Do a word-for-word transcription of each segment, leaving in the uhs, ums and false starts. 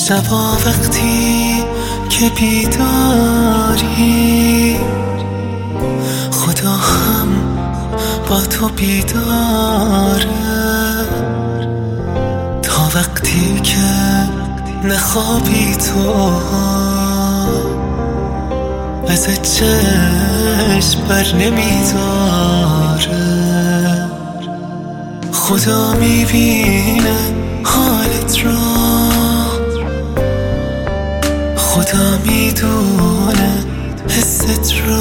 شبا وقتی که بیداری خدا هم با تو بیداره، تا وقتی که نخوابی تو ازت چشم بر نمیداره. خدا میبینه حالت رو، خدا میدونه حست رو،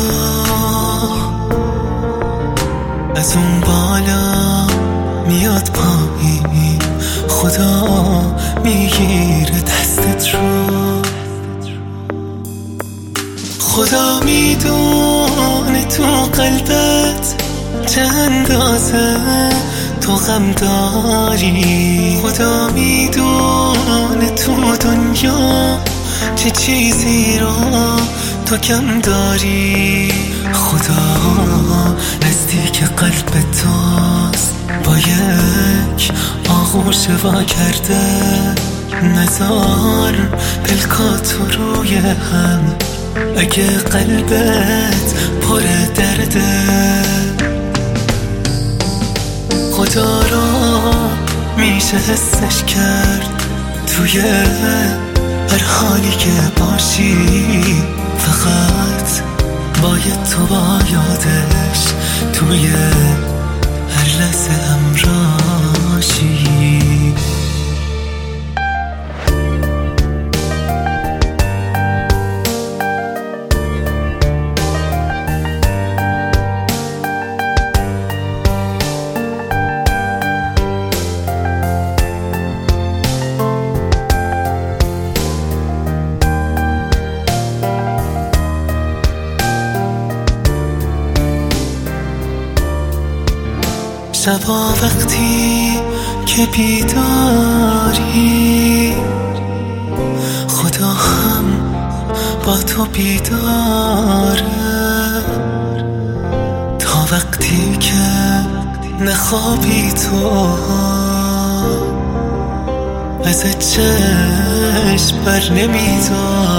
از اون بالا میاد پایین، خدا میگیره دستت رو. خدا میدونه تو قلبت چه اندازه تو غم داری، خدا میدونه تو دنیا چه چیزی رو تو کم داری. خدا نزدیک قلب توست، با یک آغوش وا کرده، نزار پلکاتو روی هم اگه قلبت پر درده. خدا رو میشه حسش کرد توی هر حالی که باشی، فقط باید تو با یادش توی هر لحظه همراهی. شبا وقتی که بیداری خدا هم با تو بیداره، تا وقتی که نخوابی تو ازت چشم بر نمیداره.